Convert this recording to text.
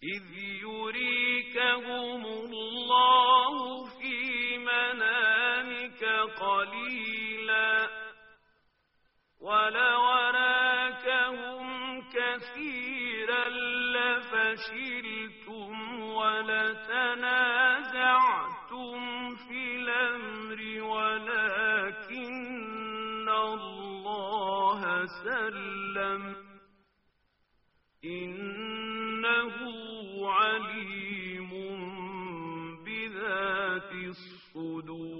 إذ يريكهم الله في منامك قليلا ولو أراكهم كثيرا لفشلتم ولتنازعتم في الأمر ولكن الله سلم إنه عليم بذات الصدور